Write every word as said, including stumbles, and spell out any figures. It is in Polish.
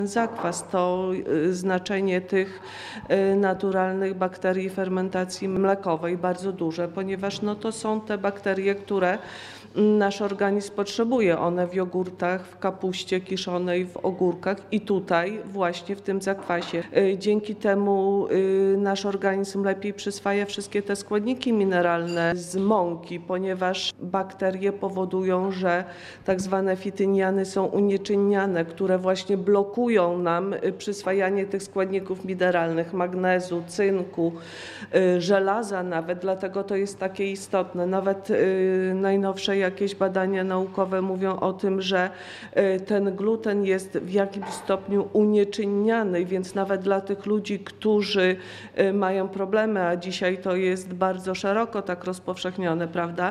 Zakwas to y, znaczenie tych y, naturalnych bakterii fermentacji mlekowej bardzo duże, ponieważ no, to są te bakterie, które nasz organizm potrzebuje. One w jogurtach, w kapuście kiszonej, w ogórkach i tutaj właśnie w tym zakwasie. Y, Dzięki temu y, nasz organizm lepiej przyswaja wszystkie te składniki mineralne z mąki, ponieważ bakterie powodują, że tak zwane fityniany są unieczynniane, które właśnie blokują nam y, przyswajanie tych składników mineralnych, magnezu, cynku, y, żelaza nawet, dlatego to jest takie istotne. Nawet y, najnowsze jakieś badania naukowe mówią o tym, że y, ten gluten jest w jakimś stopniu unieczynniany, więc nawet dla tych ludzi, którzy y, mają problemy, a dzisiaj to jest bardzo szeroko tak rozpowszechnione, prawda?